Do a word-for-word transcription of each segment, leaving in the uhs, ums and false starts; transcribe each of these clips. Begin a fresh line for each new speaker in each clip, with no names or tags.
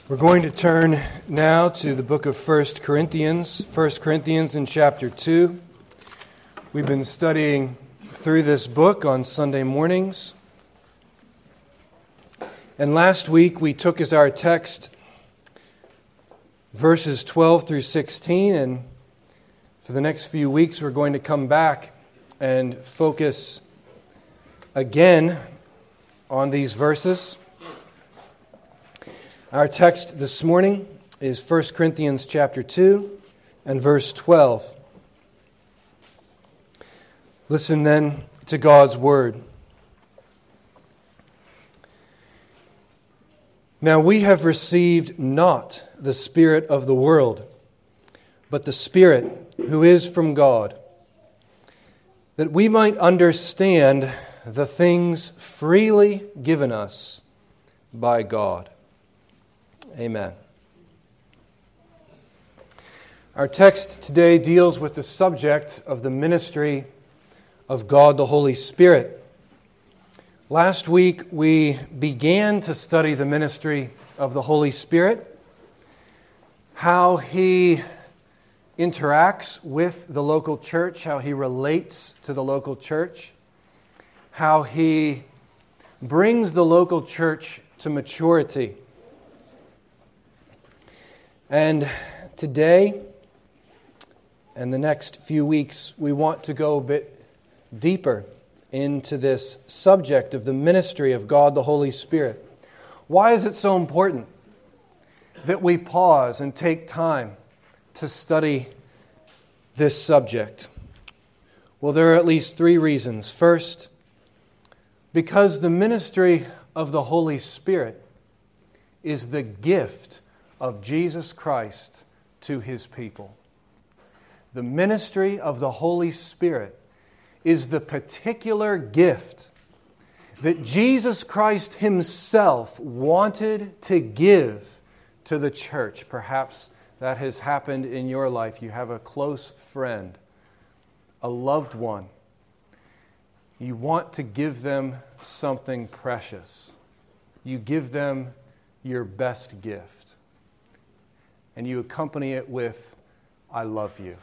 We're going to turn now to the book of First Corinthians, First Corinthians in chapter two. We've been studying through this book on Sunday mornings. And last week we took as our text verses twelve through sixteen, and for the next few weeks we're going to come back and focus again on these verses. Our text this morning is First Corinthians chapter two and verse twelve. Listen then to God's word. Now we have received not the Spirit of the world, but the Spirit who is from God, that we might understand the things freely given us by God. Amen. Our text today deals with the subject of the ministry of God the Holy Spirit. Last week we began to study the ministry of the Holy Spirit, how He interacts with the local church, how He relates to the local church, how He brings the local church to maturity. And today, and the next few weeks, we want to go a bit deeper into this subject of the ministry of God the Holy Spirit. Why is it so important that we pause and take time to study this subject? Well, there are at least three reasons. First, because the ministry of the Holy Spirit is the gift of Jesus Christ to His people. The ministry of the Holy Spirit is the particular gift that Jesus Christ Himself wanted to give to the church. Perhaps that has happened in your life. You have a close friend, a loved one. You want to give them something precious. You give them your best gift. And you accompany it with, I love you.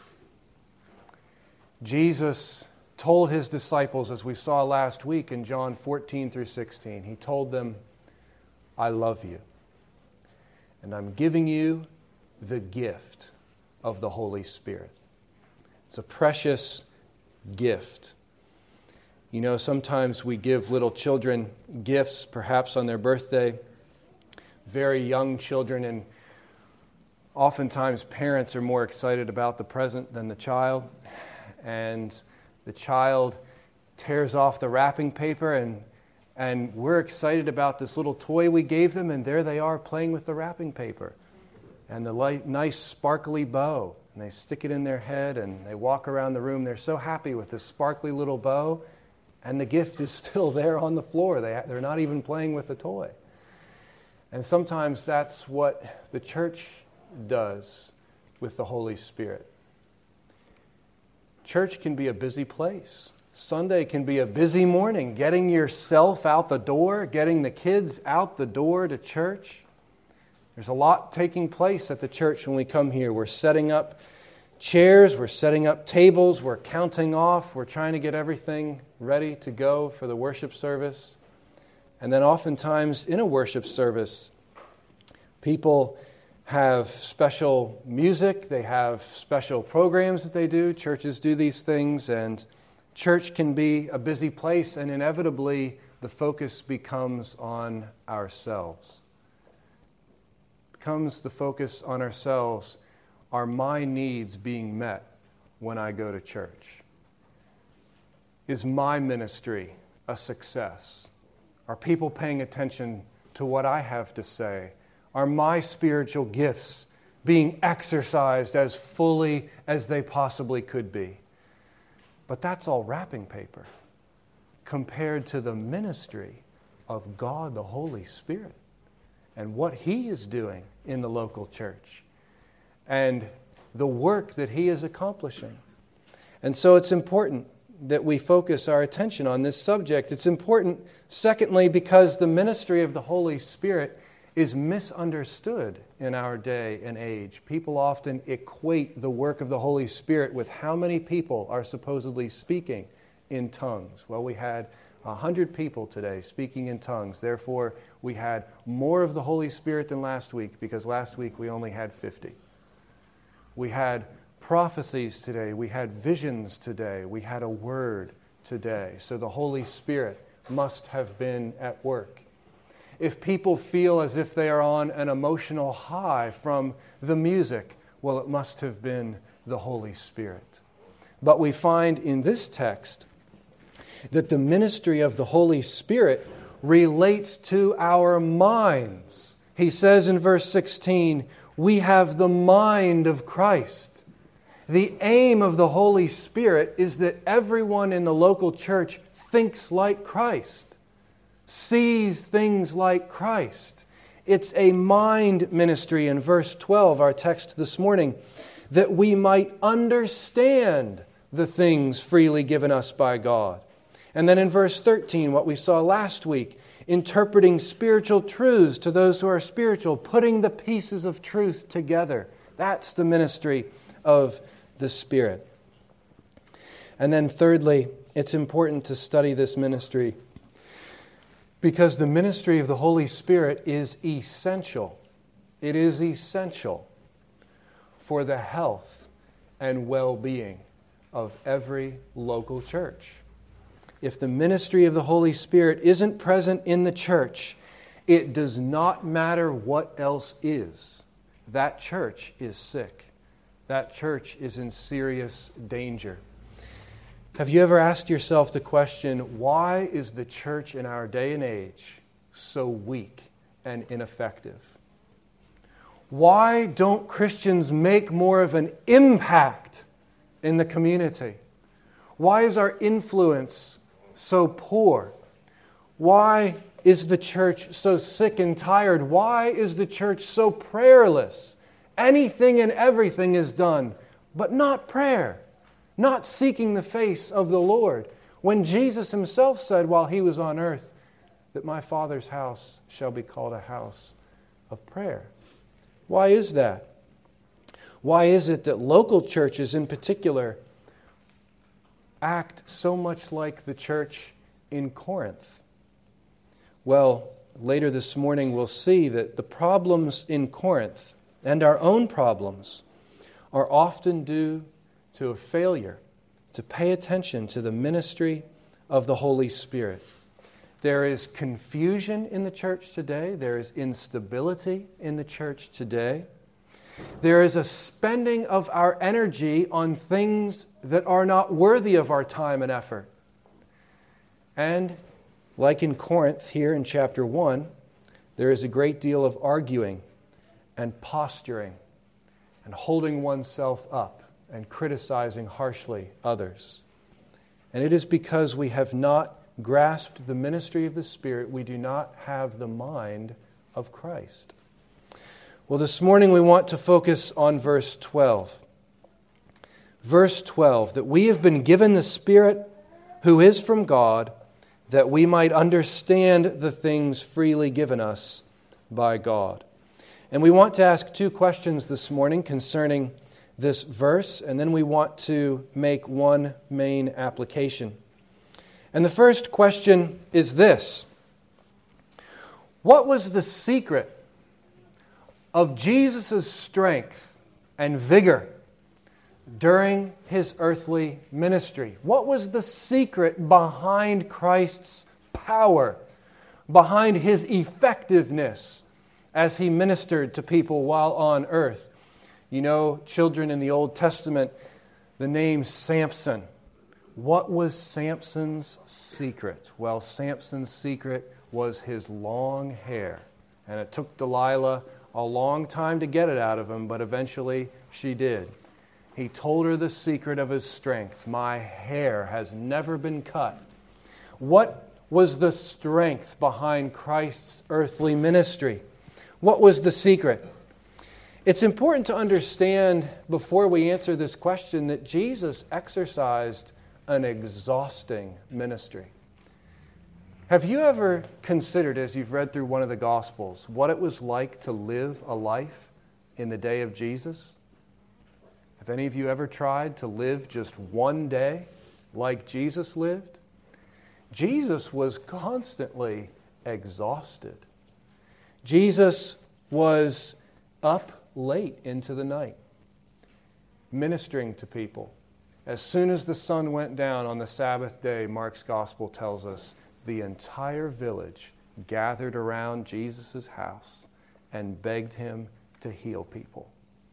Jesus told His disciples, as we saw last week in John fourteen through sixteen, He told them, I love you. And I'm giving you the gift of the Holy Spirit. It's a precious gift. You know, sometimes we give little children gifts, perhaps on their birthday, very young children, and oftentimes parents are more excited about the present than the child, and the child tears off the wrapping paper, and and we're excited about this little toy we gave them, and there they are playing with the wrapping paper and the light, nice sparkly bow, and they stick it in their head and they walk around the room. They're so happy with this sparkly little bow, and the gift is still there on the floor. They, they're not even playing with the toy. And sometimes that's what the church does with the Holy Spirit. Church can be a busy place. Sunday can be a busy morning, getting yourself out the door, getting the kids out the door to church. There's a lot taking place at the church when we come here. We're setting up chairs, we're setting up tables, we're counting off, we're trying to get everything ready to go for the worship service. And then oftentimes in a worship service, people have special music, they have special programs that they do. Churches do these things, and church can be a busy place, and inevitably the focus becomes on ourselves. Becomes the focus on ourselves. Are my needs being met when I go to church? Is my ministry a success? Are people paying attention to what I have to say? Are my spiritual gifts being exercised as fully as they possibly could be? But that's all wrapping paper compared to the ministry of God the Holy Spirit and what He is doing in the local church and the work that He is accomplishing. And so it's important that we focus our attention on this subject. It's important, secondly, because the ministry of the Holy Spirit is misunderstood in our day and age. People often equate the work of the Holy Spirit with how many people are supposedly speaking in tongues. Well, we had a hundred people today speaking in tongues. Therefore, we had more of the Holy Spirit than last week, because last week we only had fifty. We had prophecies today. We had visions today. We had a word today. So the Holy Spirit must have been at work. If people feel as if they are on an emotional high from the music, well, it must have been the Holy Spirit. But we find in this text that the ministry of the Holy Spirit relates to our minds. He says in verse sixteen, we have the mind of Christ. The aim of the Holy Spirit is that everyone in the local church thinks like Christ, sees things like Christ. It's a mind ministry in verse twelve, our text this morning, that we might understand the things freely given us by God. And then in verse thirteen, what we saw last week, interpreting spiritual truths to those who are spiritual, putting the pieces of truth together. That's the ministry of the Spirit. And then thirdly, it's important to study this ministry because the ministry of the Holy Spirit is essential. It is essential for the health and well-being of every local church. If the ministry of the Holy Spirit isn't present in the church, it does not matter what else is. That church is sick. That church is in serious danger. Have you ever asked yourself the question, why is the church in our day and age so weak and ineffective? Why don't Christians make more of an impact in the community? Why is our influence so poor? Why is the church so sick and tired? Why is the church so prayerless? Anything and everything is done, but not prayer, not seeking the face of the Lord. When Jesus himself said while he was on earth that my Father's house shall be called a house of prayer. Why is that? Why is it that local churches in particular act so much like the church in Corinth? Well, later this morning we'll see that the problems in Corinth and our own problems are often due to a failure to pay attention to the ministry of the Holy Spirit. There is confusion in the church today. There is instability in the church today. There is a spending of our energy on things that are not worthy of our time and effort. And like in Corinth here in chapter one, there is a great deal of arguing and posturing and holding oneself up and criticizing harshly others. And it is because we have not grasped the ministry of the Spirit, we do not have the mind of Christ. Well, this morning we want to focus on verse twelve. Verse twelve, that we have been given the Spirit who is from God, that we might understand the things freely given us by God. And we want to ask two questions this morning concerning this verse, and then we want to make one main application. And the first question is this: what was the secret of Jesus' strength and vigor during his earthly ministry? What was the secret behind Christ's power, behind his effectiveness as he ministered to people while on earth? You know, children in the Old Testament, the name Samson. What was Samson's secret? Well, Samson's secret was his long hair. And it took Delilah a long time to get it out of him, but eventually she did. He told her the secret of his strength. My hair has never been cut. What was the strength behind Christ's earthly ministry? What was the secret? It's important to understand before we answer this question that Jesus exercised an exhausting ministry. Have you ever considered, as you've read through one of the Gospels, what it was like to live a life in the day of Jesus? Have any of you ever tried to live just one day like Jesus lived? Jesus was constantly exhausted. Jesus was up late into the night, ministering to people. As soon as the sun went down on the Sabbath day, Mark's Gospel tells us, the entire village gathered around Jesus' house and begged him to heal people.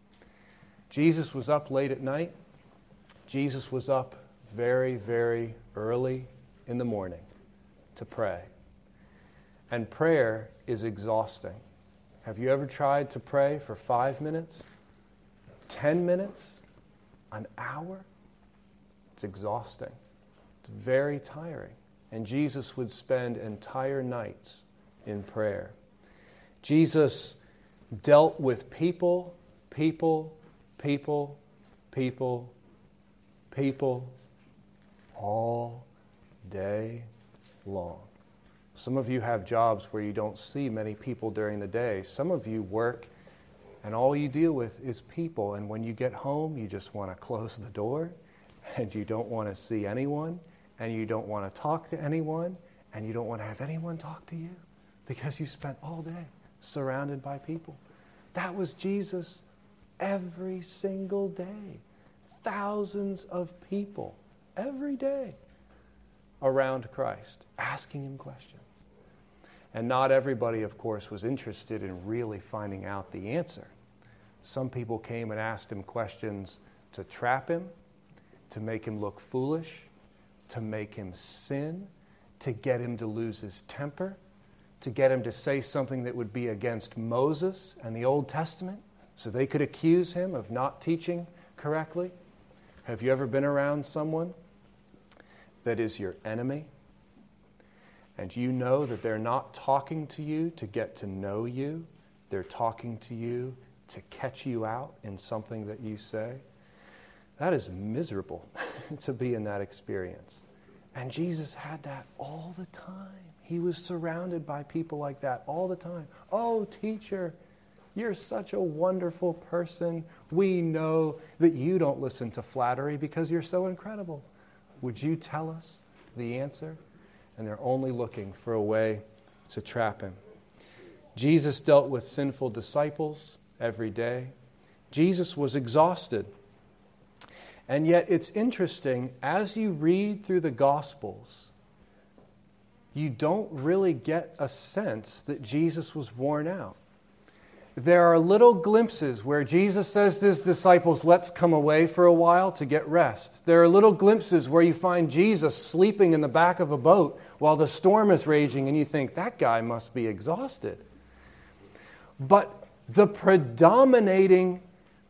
Jesus was up late at night. Jesus was up very, very early in the morning to pray. And prayer is exhausting. Have you ever tried to pray for five minutes, ten minutes, an hour? It's exhausting. It's very tiring. And Jesus would spend entire nights in prayer. Jesus dealt with people, people, people, people, people, all day long. Some of you have jobs where you don't see many people during the day. Some of you work and all you deal with is people. And when you get home, you just want to close the door and you don't want to see anyone. And you don't want to talk to anyone, and you don't want to have anyone talk to you because you spent all day surrounded by people. That was Jesus every single day. Thousands of people every day around Christ, asking him questions. And not everybody, of course, was interested in really finding out the answer. Some people came and asked him questions to trap him, to make him look foolish, to make him sin, to get him to lose his temper, to get him to say something that would be against Moses and the Old Testament, so they could accuse him of not teaching correctly. Have you ever been around someone that is your enemy, and you know that they're not talking to you to get to know you, they're talking to you to catch you out in something that you say? That is miserable to be in that experience. And Jesus had that all the time. He was surrounded by people like that all the time. Oh, teacher, you're such a wonderful person. We know that you don't listen to flattery because you're so incredible. Would you tell us the answer? And they're only looking for a way to trap him. Jesus dealt with sinful disciples every day. Jesus was exhausted. And yet it's interesting, as you read through the Gospels, you don't really get a sense that Jesus was worn out. There are little glimpses where Jesus says to his disciples, let's come away for a while to get rest. There are little glimpses where you find Jesus sleeping in the back of a boat while the storm is raging, and you think, that guy must be exhausted. But the predominating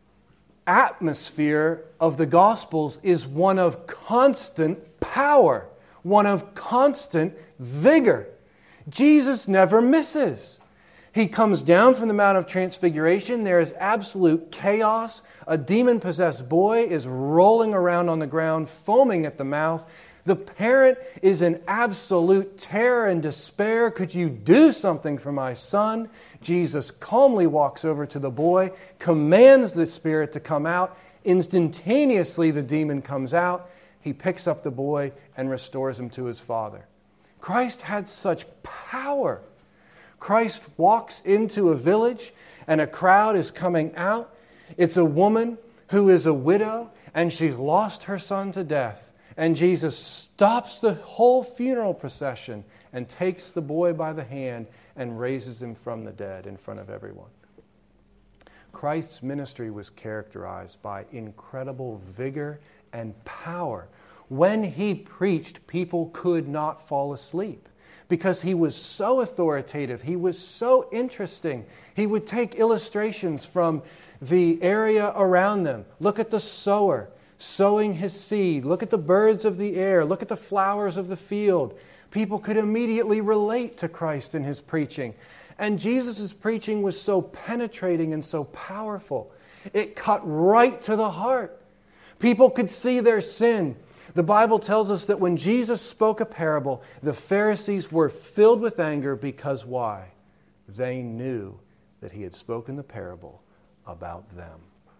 atmosphere of the Gospels is one of constant power, one of constant vigor. Jesus never misses. He comes down from the Mount of Transfiguration. There is absolute chaos. A demon-possessed boy is rolling around on the ground, foaming at the mouth. The parent is in absolute terror and despair. Could you do something for my son? Jesus calmly walks over to the boy, commands the spirit to come out. Instantaneously, the demon comes out. He picks up the boy and restores him to his father. Christ had such power. Christ walks into a village and a crowd is coming out. It's a woman who is a widow and she's lost her son to death. And Jesus stops the whole funeral procession and takes the boy by the hand and raises him from the dead in front of everyone. Christ's ministry was characterized by incredible vigor and power. When he preached, people could not fall asleep because he was so authoritative. He was so interesting. He would take illustrations from the area around them. Look at the sower sowing his seed. Look at the birds of the air. Look at the flowers of the field. People could immediately relate to Christ in his preaching. And Jesus' preaching was so penetrating and so powerful. It cut right to the heart. People could see their sin. The Bible tells us that when Jesus spoke a parable, the Pharisees were filled with anger because why? They knew that he had spoken the parable about them.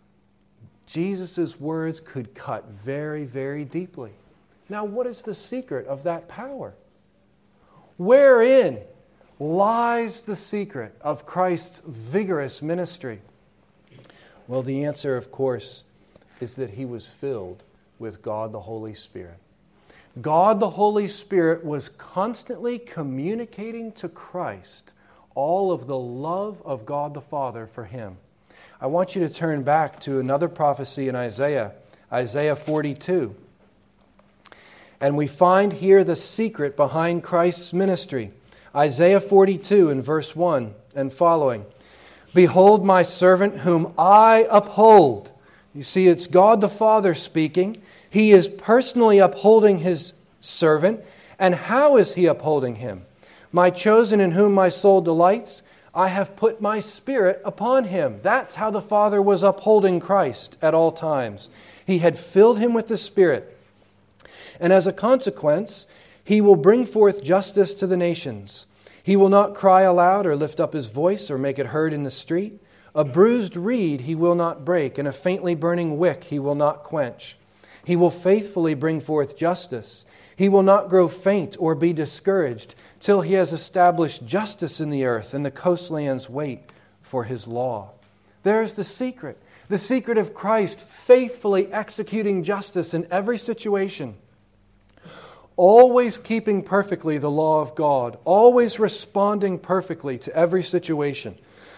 Jesus' words could cut very, very deeply. Now, what is the secret of that power? Wherein lies the secret of Christ's vigorous ministry? Well, the answer, of course, is that he was filled with God the Holy Spirit. God the Holy Spirit was constantly communicating to Christ all of the love of God the Father for him. I want you to turn back to another prophecy in Isaiah, Isaiah forty-two. And we find here the secret behind Christ's ministry. Isaiah forty-two in verse one and following. Behold my servant whom I uphold. You see, it's God the Father speaking. He is personally upholding his servant. And how is he upholding him? My chosen in whom my soul delights, I have put my Spirit upon him. That's how the Father was upholding Christ at all times. He had filled him with the Spirit. And as a consequence, he will bring forth justice to the nations. He will not cry aloud or lift up his voice or make it heard in the street. A bruised reed he will not break, and a faintly burning wick he will not quench. He will faithfully bring forth justice. He will not grow faint or be discouraged till he has established justice in the earth, and the coastlands wait for his law. There's the secret. The secret of Christ faithfully executing justice in every situation. Always keeping perfectly the law of God. Always responding perfectly to every situation.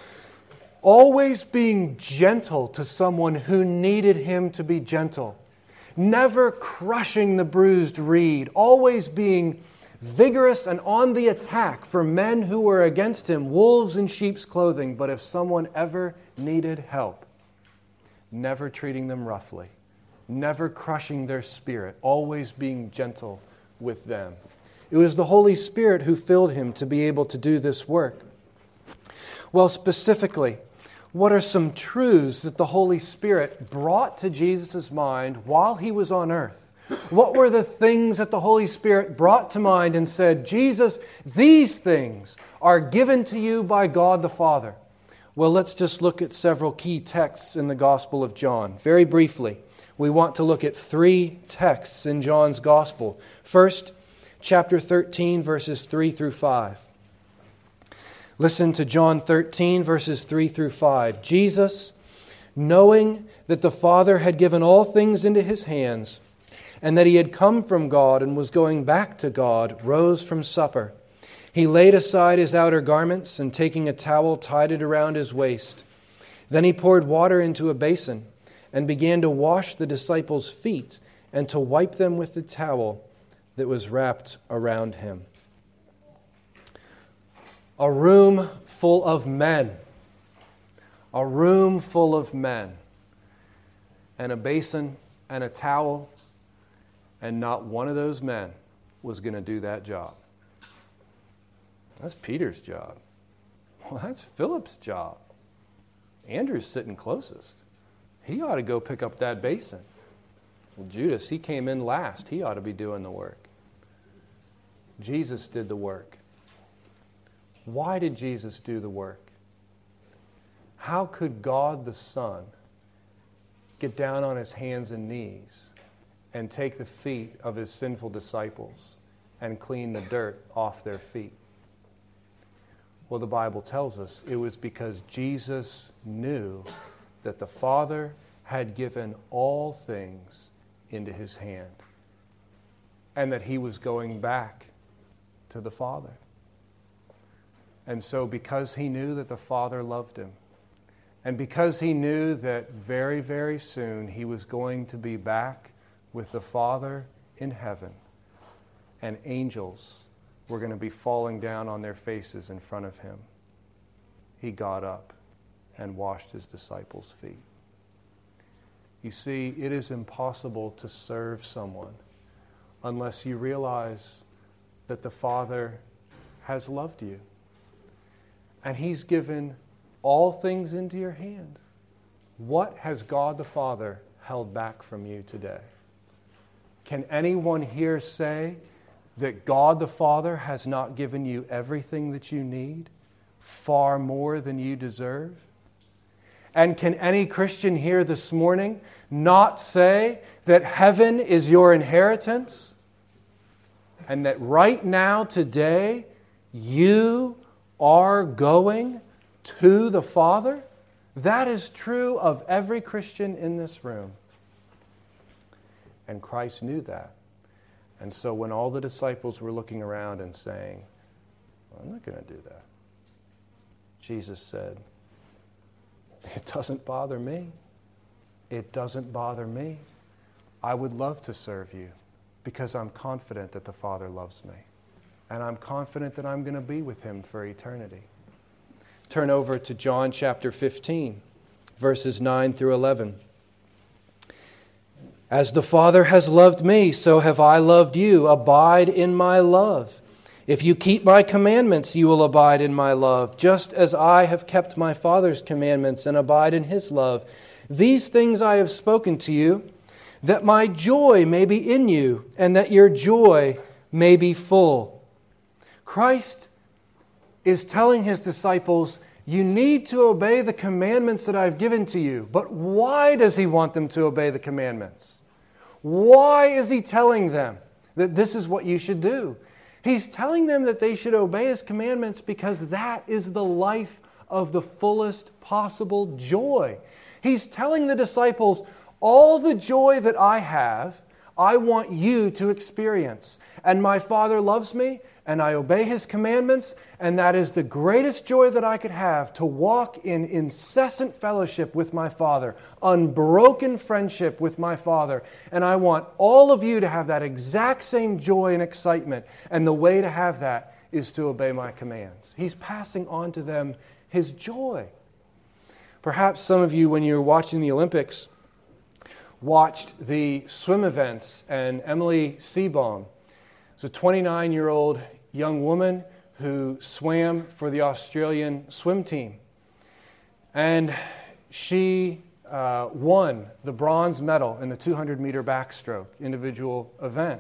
Always being gentle to someone who needed him to be gentle. Never crushing the bruised reed. Always being vigorous and on the attack for men who were against him, wolves in sheep's clothing. But if someone ever needed help, never treating them roughly. Never crushing their spirit. Always being gentle with them. It was the Holy Spirit who filled him to be able to do this work. Well, specifically, what are some truths that the Holy Spirit brought to Jesus' mind while he was on earth? What were the things that the Holy Spirit brought to mind and said, Jesus, these things are given to you by God the Father? Well, let's just look at several key texts in the Gospel of John. Very briefly, we want to look at three texts in John's Gospel. First, chapter thirteen, verses three through five. Listen to John thirteen, verses three through five. Jesus, knowing that the Father had given all things into his hands, and that he had come from God and was going back to God, rose from supper. He laid aside his outer garments, and taking a towel, tied it around his waist. Then he poured water into a basin, and began to wash the disciples' feet, and to wipe them with the towel that was wrapped around him. A room full of men. A room full of men. And a basin and a towel. And not one of those men was going to do that job. That's Peter's job. Well, that's Philip's job. Andrew's sitting closest. He ought to go pick up that basin. Well, Judas, he came in last. He ought to be doing the work. Jesus did the work. Why did Jesus do the work? How could God the Son get down on his hands and knees and take the feet of his sinful disciples and clean the dirt off their feet? Well, the Bible tells us it was because Jesus knew that the Father had given all things into his hand and that he was going back to the Father. And so because he knew that the Father loved him, and because he knew that very, very soon he was going to be back with the Father in heaven, and angels were going to be falling down on their faces in front of him, he got up and washed his disciples' feet. You see, it is impossible to serve someone unless you realize that the Father has loved you. And he's given all things into your hand. What has God the Father held back from you today? Can anyone here say that God the Father has not given you everything that you need, far more than you deserve? And can any Christian here this morning not say that heaven is your inheritance? And that right now, today, you are going to the Father? That is true of every Christian in this room. And Christ knew that. And so when all the disciples were looking around and saying, well, I'm not going to do that, Jesus said, it doesn't bother me. It doesn't bother me. I would love to serve you because I'm confident that the Father loves me. And I'm confident that I'm going to be with Him for eternity. Turn over to John chapter fifteen, verses nine through eleven. As the Father has loved me, so have I loved you. Abide in my love. If you keep my commandments, you will abide in my love, just as I have kept my Father's commandments and abide in His love. These things I have spoken to you, that my joy may be in you, and that your joy may be full. Christ is telling His disciples, you need to obey the commandments that I've given to you. But why does He want them to obey the commandments? Why is He telling them that this is what you should do? He's telling them that they should obey His commandments because that is the life of the fullest possible joy. He's telling the disciples, all the joy that I have, I want you to experience. And my Father loves me, and I obey His commandments, and that is the greatest joy that I could have, to walk in incessant fellowship with my Father, unbroken friendship with my Father. And I want all of you to have that exact same joy and excitement. And the way to have that is to obey my commands. He's passing on to them His joy. Perhaps some of you, when you were watching the Olympics, watched the swim events, and Emily Seebohm is a twenty-nine-year-old young woman who swam for the Australian swim team. And she uh, won the bronze medal in the two hundred meter backstroke individual event.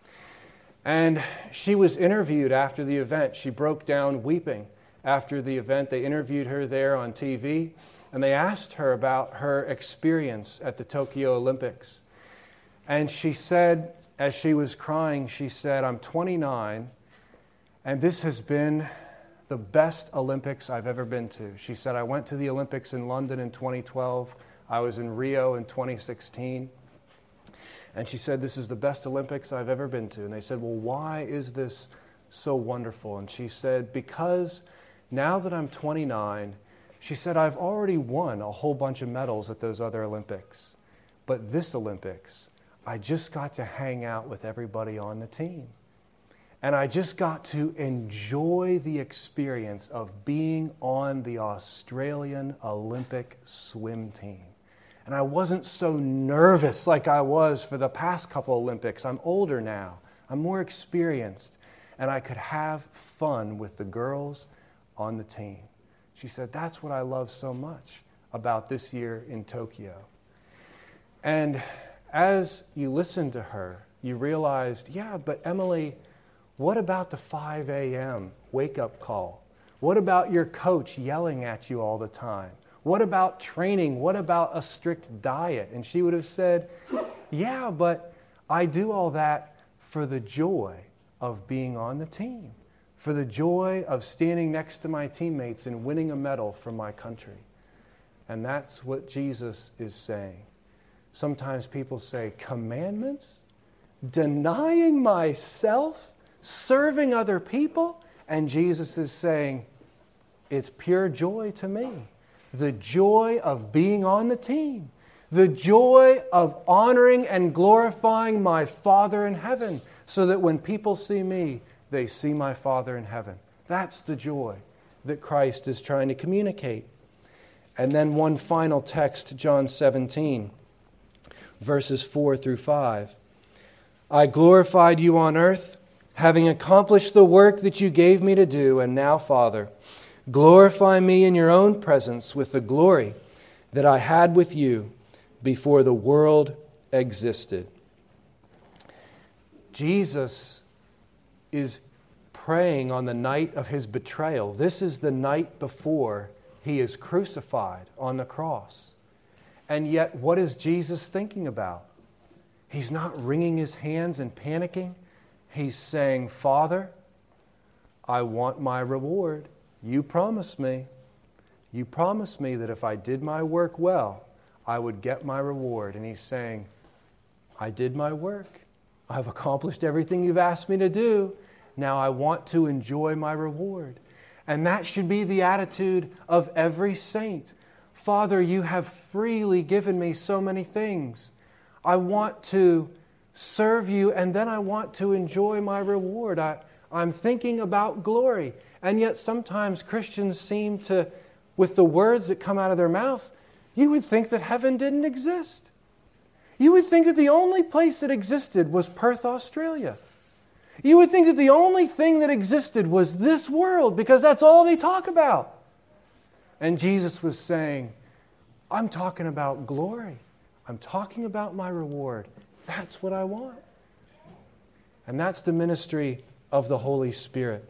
And she was interviewed after the event. She broke down weeping after the event. They interviewed her there on T V, and they asked her about her experience at the Tokyo Olympics. And she said, as she was crying, she said, I'm twenty-nine, and this has been the best Olympics I've ever been to. She said, I went to the Olympics in London in twenty twelve. I was in Rio in twenty sixteen. And she said, this is the best Olympics I've ever been to. And they said, well, why is this so wonderful? And she said, because now that I'm twenty-nine, she said, I've already won a whole bunch of medals at those other Olympics. But this Olympics, I just got to hang out with everybody on the team. And I just got to enjoy the experience of being on the Australian Olympic swim team. And I wasn't so nervous like I was for the past couple Olympics. I'm older now. I'm more experienced. And I could have fun with the girls on the team. She said, that's what I love so much about this year in Tokyo. And as you listened to her, you realized, yeah, but Emily, what about the five a.m. wake-up call? What about your coach yelling at you all the time? What about training? What about a strict diet? And she would have said, yeah, but I do all that for the joy of being on the team, for the joy of standing next to my teammates and winning a medal for my country. And that's what Jesus is saying. Sometimes people say, commandments? Denying myself? Serving other people? And Jesus is saying, it's pure joy to me. The joy of being on the team. The joy of honoring and glorifying my Father in heaven, so that when people see me, they see my Father in heaven. That's the joy that Christ is trying to communicate. And then one final text, John seventeen, verses four through five. I glorified you on earth, having accomplished the work that you gave me to do, and now, Father, glorify me in your own presence with the glory that I had with you before the world existed. Jesus is praying on the night of his betrayal. This is the night before he is crucified on the cross. And yet, what is Jesus thinking about? He's not wringing his hands and panicking. He's saying, Father, I want my reward. You promised me. You promised me that if I did my work well, I would get my reward. And he's saying, I did my work. I've accomplished everything you've asked me to do. Now I want to enjoy my reward. And that should be the attitude of every saint. Father, you have freely given me so many things. I want to serve you, and then I want to enjoy my reward. I, I'm thinking about glory. And yet sometimes Christians seem to, with the words that come out of their mouth, you would think that heaven didn't exist. You would think that the only place that existed was Perth, Australia. You would think that the only thing that existed was this world, because that's all they talk about. And Jesus was saying, I'm talking about glory. I'm talking about my reward. That's what I want. And that's the ministry of the Holy Spirit.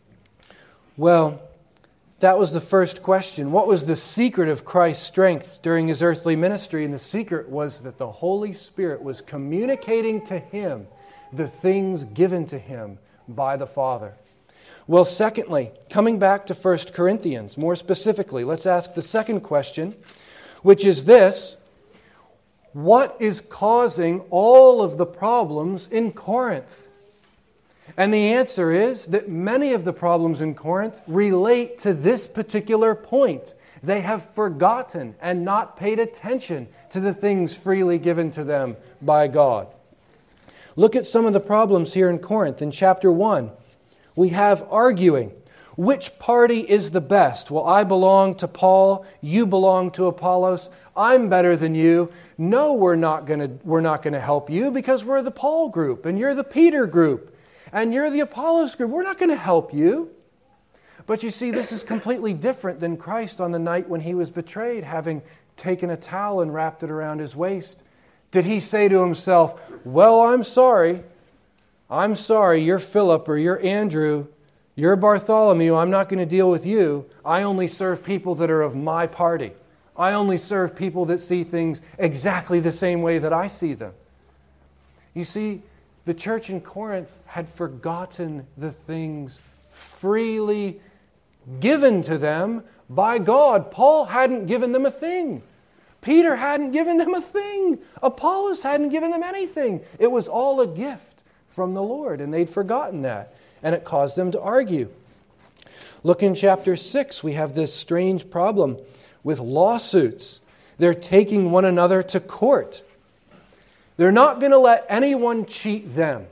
Well, that was the first question. What was the secret of Christ's strength during his earthly ministry? And the secret was that the Holy Spirit was communicating to him the things given to him by the Father. Well, secondly, coming back to First Corinthians, more specifically, let's ask the second question, which is this: what is causing all of the problems in Corinth? And the answer is that many of the problems in Corinth relate to this particular point. They have forgotten and not paid attention to the things freely given to them by God. Look at some of the problems here in Corinth. In chapter one, we have arguing. Which party is the best? Well, I belong to Paul, you belong to Apollos, I'm better than you. No, we're not going to we're not going to help you because we're the Paul group and you're the Peter group and you're the Apollos group. We're not going to help you. But you see, this is completely different than Christ on the night when he was betrayed, having taken a towel and wrapped it around his waist. Did he say to himself, well, I'm sorry. I'm sorry, you're Philip or you're Andrew, you're Bartholomew, I'm not going to deal with you. I only serve people that are of my party. I only serve people that see things exactly the same way that I see them. You see, the church in Corinth had forgotten the things freely given to them by God. Paul hadn't given them a thing. Peter hadn't given them a thing. Apollos hadn't given them anything. It was all a gift from the Lord, and they'd forgotten that, and it caused them to argue. Look in chapter six, we have this strange problem with lawsuits. They're taking one another to court. They're not going to let anyone cheat them.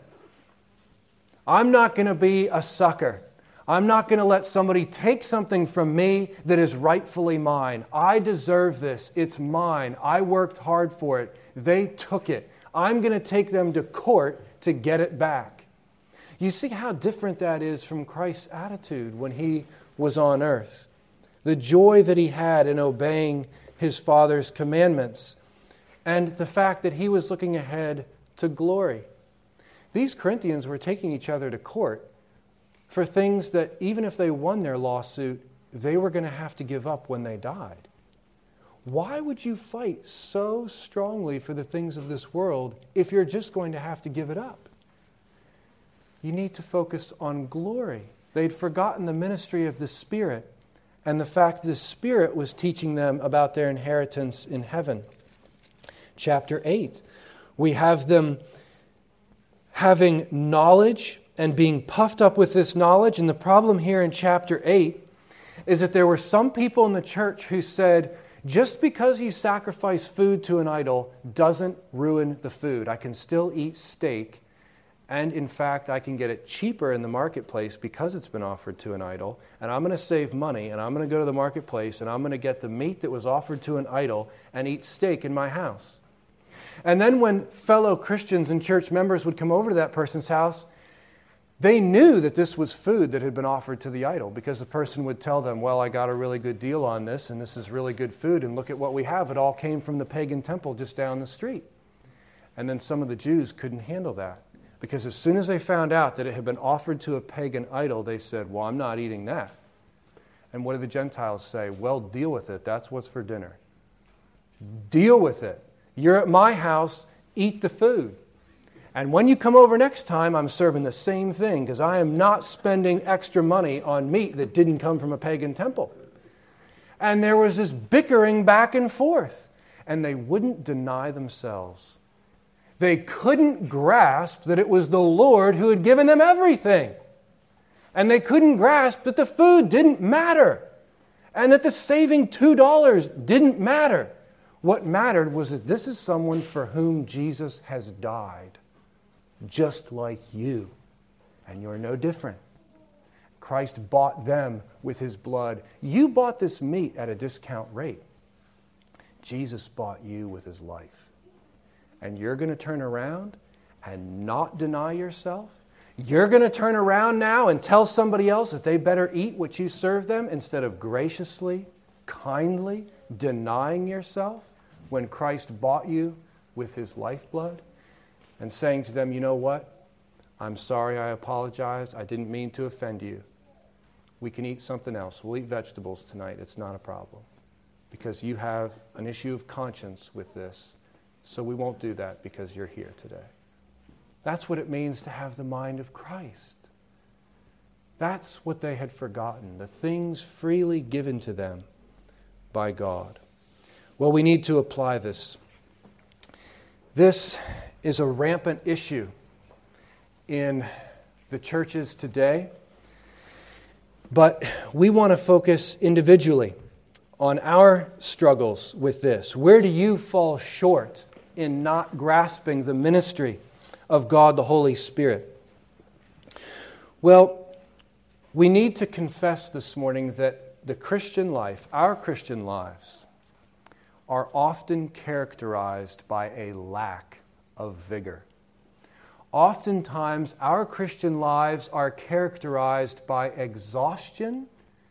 I'm not going to be a sucker. I'm not going to let somebody take something from me that is rightfully mine. I deserve this. It's mine. I worked hard for it. They took it. I'm going to take them to court to get it back. You see how different that is from Christ's attitude when he was on earth. The joy that he had in obeying his Father's commandments, and the fact that he was looking ahead to glory. These Corinthians were taking each other to court for things that even if they won their lawsuit, they were going to have to give up when they died. Why would you fight so strongly for the things of this world if you're just going to have to give it up? You need to focus on glory. They'd forgotten the ministry of the Spirit and the fact that the Spirit was teaching them about their inheritance in heaven. Chapter eight, we have them having knowledge and being puffed up with this knowledge. And the problem here in chapter eight is that there were some people in the church who said, just because you sacrifice food to an idol doesn't ruin the food. I can still eat steak, and in fact, I can get it cheaper in the marketplace because it's been offered to an idol, and I'm going to save money, and I'm going to go to the marketplace, and I'm going to get the meat that was offered to an idol and eat steak in my house. And then when fellow Christians and church members would come over to that person's house, they knew that this was food that had been offered to the idol because the person would tell them, well, I got a really good deal on this, and this is really good food, and look at what we have. It all came from the pagan temple just down the street. And then some of the Jews couldn't handle that. Because as soon as they found out that it had been offered to a pagan idol, they said, well, I'm not eating that. And what do the Gentiles say? Well, deal with it. That's what's for dinner. Deal with it. You're at my house, eat the food. And when you come over next time, I'm serving the same thing, because I am not spending extra money on meat that didn't come from a pagan temple. And there was this bickering back and forth. And they wouldn't deny themselves. They couldn't grasp that it was the Lord who had given them everything. And they couldn't grasp that the food didn't matter. And that the saving two dollars didn't matter. What mattered was that this is someone for whom Jesus has died. Just like you. And you're no different. Christ bought them with His blood. You bought this meat at a discount rate. Jesus bought you with His life. And you're going to turn around and not deny yourself? You're going to turn around now and tell somebody else that they better eat what you serve them instead of graciously, kindly denying yourself when Christ bought you with His lifeblood and saying to them, you know what? I'm sorry, I apologize. I didn't mean to offend you. We can eat something else. We'll eat vegetables tonight. It's not a problem. Because you have an issue of conscience with this. So we won't do that because you're here today. That's what it means to have the mind of Christ. That's what they had forgotten, the things freely given to them by God. Well, we need to apply this. This is a rampant issue in the churches today, but we want to focus individually on our struggles with this. Where do you fall short in not grasping the ministry of God the Holy Spirit? Well, we need to confess this morning that the Christian life, our Christian lives, are often characterized by a lack of vigor. Oftentimes, our Christian lives are characterized by exhaustion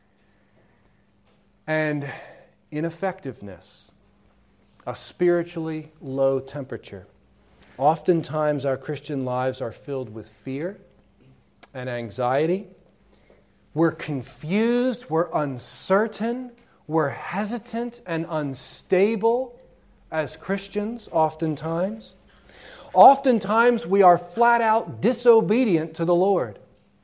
and ineffectiveness, a spiritually low temperature. Oftentimes, our Christian lives are filled with fear and anxiety. We're confused, we're uncertain, we're hesitant and unstable as Christians oftentimes. Oftentimes, we are flat out disobedient to the Lord.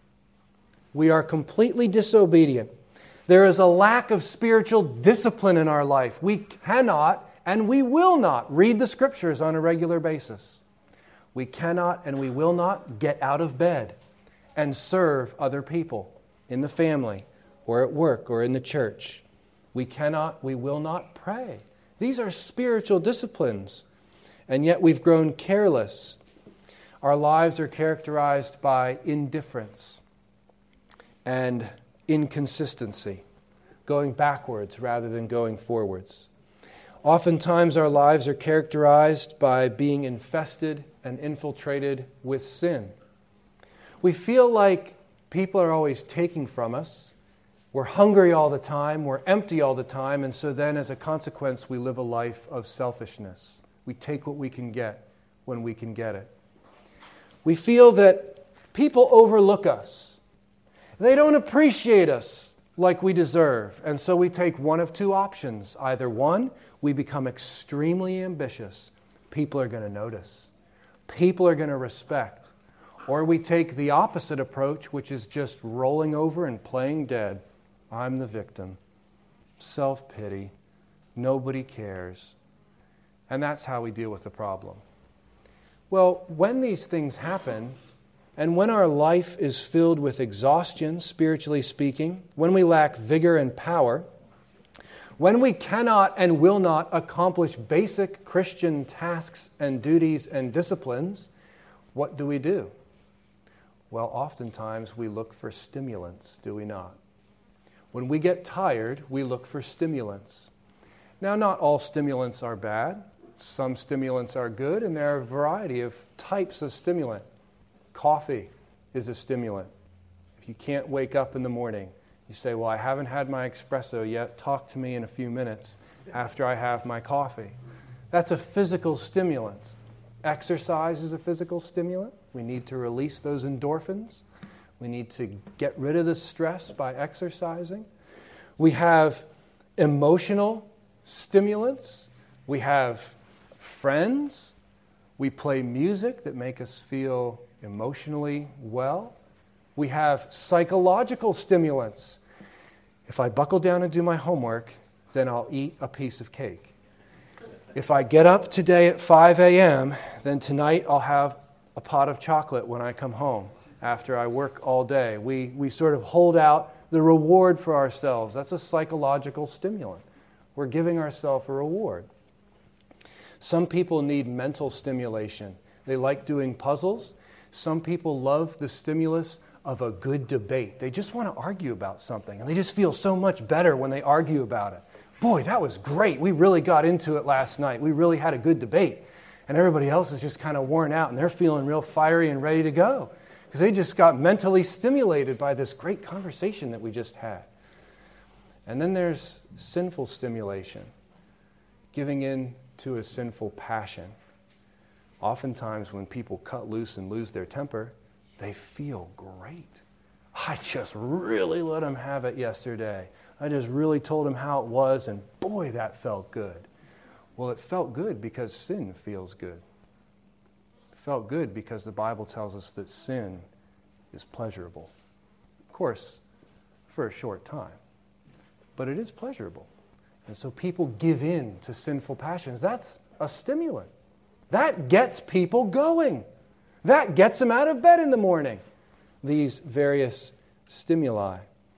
We are completely disobedient. There is a lack of spiritual discipline in our life. We cannot and we will not read the Scriptures on a regular basis. We cannot and we will not get out of bed and serve other people in the family or at work or in the church. We cannot, we will not pray. These are spiritual disciplines, and yet we've grown careless. Our lives are characterized by indifference and inconsistency, going backwards rather than going forwards. Oftentimes our lives are characterized by being infested and infiltrated with sin. We feel like people are always taking from us. We're hungry all the time, we're empty all the time, and so then as a consequence we live a life of selfishness. We take what we can get when we can get it. We feel that people overlook us. They don't appreciate us like we deserve, and so we take one of two options. Either one, we become extremely ambitious. People are going to notice. People are going to respect. Or we take the opposite approach, which is just rolling over and playing dead. I'm the victim. Self-pity. Nobody cares. And that's how we deal with the problem. Well, when these things happen, and when our life is filled with exhaustion, spiritually speaking, when we lack vigor and power, when we cannot and will not accomplish basic Christian tasks and duties and disciplines, what do we do? Well, oftentimes we look for stimulants, do we not? When we get tired, we look for stimulants. Now, not all stimulants are bad. Some stimulants are good, and there are a variety of types of stimulant. Coffee is a stimulant. If you can't wake up in the morning, you say, well, I haven't had my espresso yet. Talk to me in a few minutes after I have my coffee. That's a physical stimulant. Exercise is a physical stimulant. We need to release those endorphins. We need to get rid of the stress by exercising. We have emotional stimulants. We have friends. We play music that make us feel emotionally well. We have psychological stimulants. If I buckle down and do my homework, then I'll eat a piece of cake. If I get up today at five a.m., then tonight I'll have a pot of chocolate when I come home after I work all day. We, we sort of hold out the reward for ourselves. That's a psychological stimulant. We're giving ourselves a reward. Some people need mental stimulation. They like doing puzzles. Some people love the stimulus of a good debate. They just want to argue about something, and they just feel so much better when they argue about it. Boy, that was great. We really got into it last night. We really had a good debate. And everybody else is just kind of worn out, and they're feeling real fiery and ready to go because they just got mentally stimulated by this great conversation that we just had. And then there's sinful stimulation, giving in to a sinful passion. Oftentimes when people cut loose and lose their temper, they feel great. I just really let them have it yesterday. I just really told them how it was, and boy, that felt good. Well, it felt good because sin feels good. It felt good because the Bible tells us that sin is pleasurable. Of course, for a short time. But it is pleasurable. And so people give in to sinful passions. That's a stimulant. That gets people going. That gets them out of bed in the morning. These various stimuli.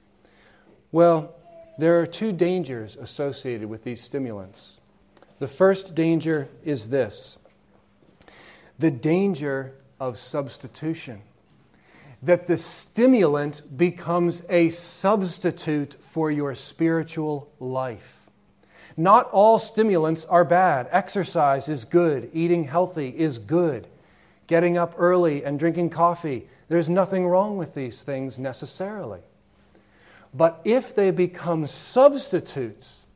Well, there are two dangers associated with these stimulants. The first danger is this: the danger of substitution. That the stimulant becomes a substitute for your spiritual life. Not all stimulants are bad. Exercise is good. Eating healthy is good. Getting up early and drinking coffee, there's nothing wrong with these things necessarily. But if they become substitutes,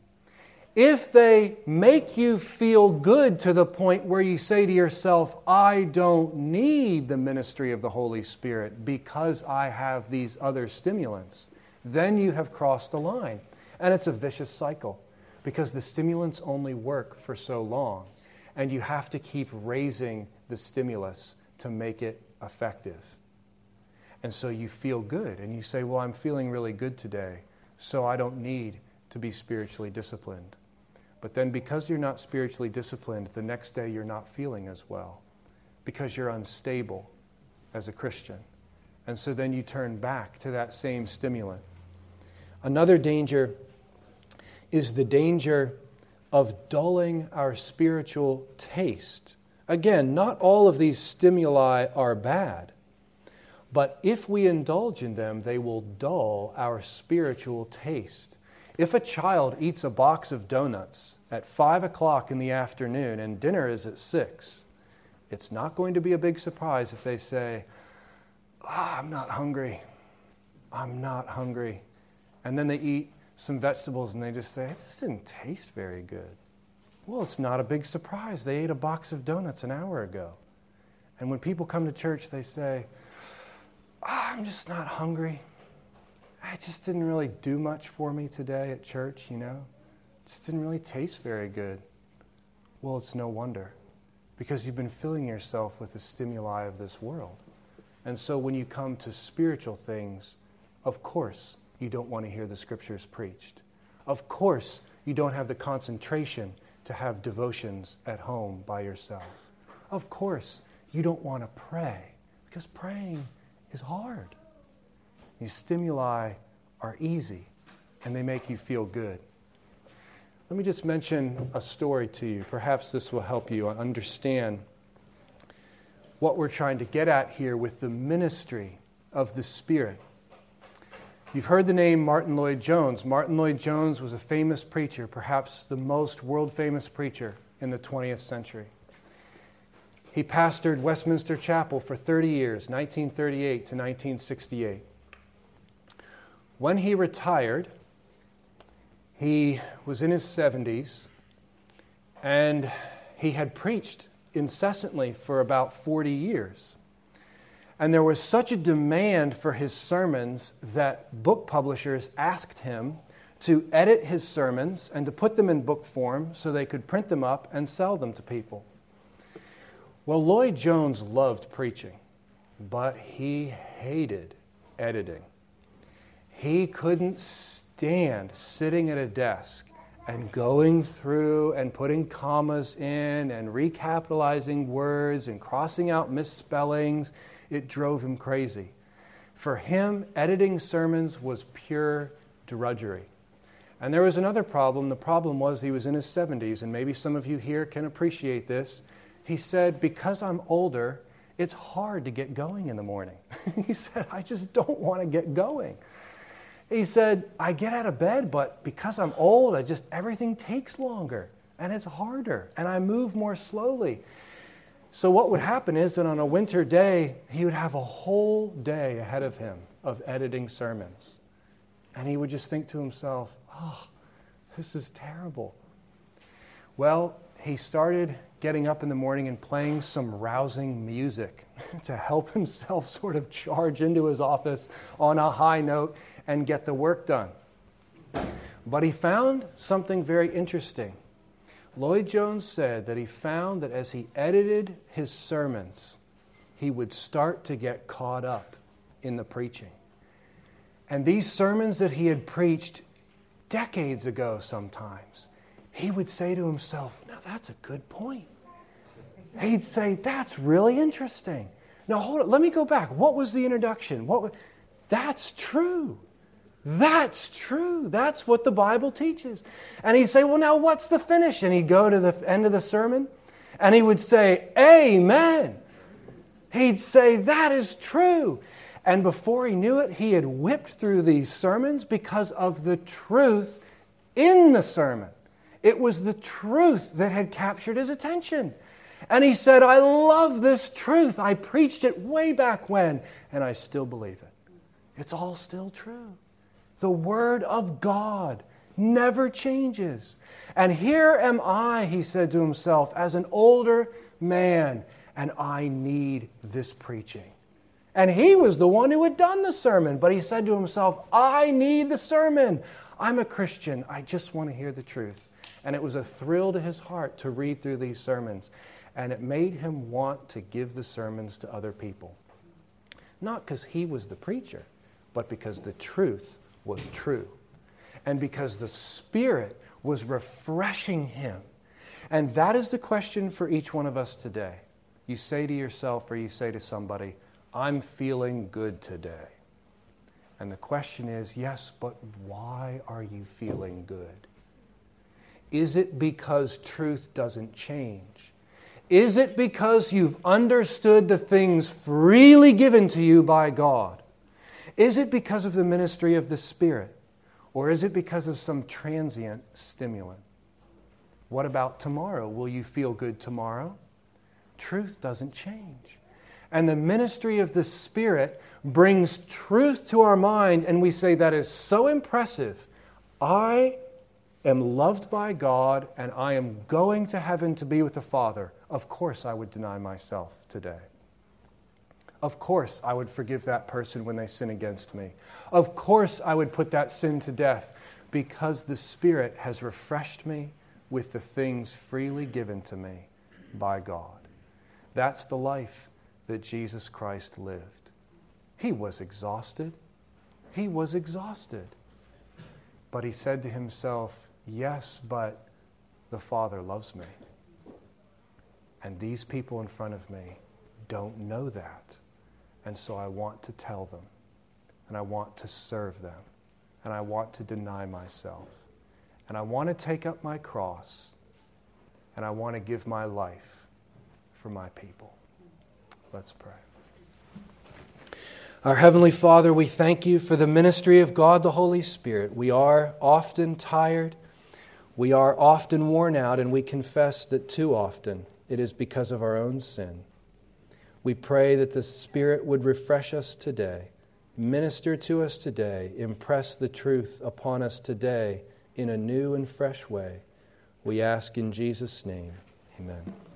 if they make you feel good to the point where you say to yourself, I don't need the ministry of the Holy Spirit because I have these other stimulants, then you have crossed the line. And it's a vicious cycle because the stimulants only work for so long. And you have to keep raising the stimulus to make it effective. And so you feel good and you say, well, I'm feeling really good today, so I don't need to be spiritually disciplined. But then because you're not spiritually disciplined, the next day you're not feeling as well because you're unstable as a Christian. And so then you turn back to that same stimulant. Another danger is the danger of dulling our spiritual taste. Again, not all of these stimuli are bad, but if we indulge in them, they will dull our spiritual taste. If a child eats a box of donuts at five o'clock in the afternoon and dinner is at six, it's not going to be a big surprise if they say, oh, I'm not hungry. I'm not hungry. And then they eat some vegetables and they just say, it just didn't taste very good. Well, it's not a big surprise. They ate a box of donuts an hour ago. And when people come to church, they say, oh, I'm just not hungry. It just didn't really do much for me today at church, you know. It just didn't really taste very good. Well, it's no wonder, because you've been filling yourself with the stimuli of this world. And so when you come to spiritual things, of course, you don't want to hear the scriptures preached. Of course, you don't have the concentration to have devotions at home by yourself. Of course, you don't want to pray, because praying is hard. These stimuli are easy, and they make you feel good. Let me just mention a story to you. Perhaps this will help you understand what we're trying to get at here with the ministry of the Spirit. You've heard the name Martin Lloyd-Jones. Martin Lloyd-Jones was a famous preacher, perhaps the most world-famous preacher in the twentieth century. He pastored Westminster Chapel for thirty years, nineteen thirty-eight to nineteen sixty-eight. When he retired, he was in his seventies, and he had preached incessantly for about forty years. And there was such a demand for his sermons that book publishers asked him to edit his sermons and to put them in book form so they could print them up and sell them to people. Well, Lloyd Jones loved preaching, but he hated editing. He couldn't stand sitting at a desk and going through and putting commas in and recapitalizing words and crossing out misspellings. It drove him crazy. For him, editing sermons was pure drudgery. And there was another problem. The problem was he was in his seventies, and maybe some of you here can appreciate this. He said, because I'm older, it's hard to get going in the morning. He said, I just don't want to get going. He said, I get out of bed, but because I'm old, I just, everything takes longer, and it's harder, and I move more slowly. So what would happen is that on a winter day, he would have a whole day ahead of him of editing sermons. And he would just think to himself, oh, this is terrible. Well, he started getting up in the morning and playing some rousing music to help himself sort of charge into his office on a high note and get the work done. But he found something very interesting. Lloyd Jones said that he found that as he edited his sermons, he would start to get caught up in the preaching. And these sermons that he had preached decades ago sometimes, he would say to himself, now that's a good point. He'd say, that's really interesting. Now hold on, let me go back. What was the introduction? What was... That's true. That's true. That's what the Bible teaches. And he'd say, well, now what's the finish? And he'd go to the end of the sermon and he would say, amen. He'd say, that is true. And before he knew it, he had whipped through these sermons because of the truth in the sermon. It was the truth that had captured his attention. And he said, I love this truth. I preached it way back when, and I still believe it. It's all still true. The Word of God never changes. And here am I, he said to himself, as an older man, and I need this preaching. And he was the one who had done the sermon, but he said to himself, I need the sermon. I'm a Christian. I just want to hear the truth. And it was a thrill to his heart to read through these sermons. And it made him want to give the sermons to other people. Not because he was the preacher, but because the truth was true. And because the Spirit was refreshing him. And that is the question for each one of us today. You say to yourself or you say to somebody, I'm feeling good today. And the question is, yes, but why are you feeling good? Is it because truth doesn't change? Is it because you've understood the things freely given to you by God? Is it because of the ministry of the Spirit? Or is it because of some transient stimulant? What about tomorrow? Will you feel good tomorrow? Truth doesn't change. And the ministry of the Spirit brings truth to our mind, and we say, that is so impressive. I am loved by God, and I am going to heaven to be with the Father. Of course I would deny myself today. Of course I would forgive that person when they sin against me. Of course I would put that sin to death, because the Spirit has refreshed me with the things freely given to me by God. That's the life that Jesus Christ lived. He was exhausted. He was exhausted. But he said to himself, yes, but the Father loves me. And these people in front of me don't know that. And so I want to tell them. And I want to serve them. And I want to deny myself. And I want to take up my cross. And I want to give my life for my people. Let's pray. Our Heavenly Father, we thank you for the ministry of God the Holy Spirit. We are often tired. We are often worn out, and we confess that too often it is because of our own sin. We pray that the Spirit would refresh us today, minister to us today, impress the truth upon us today in a new and fresh way. We ask in Jesus' name, amen.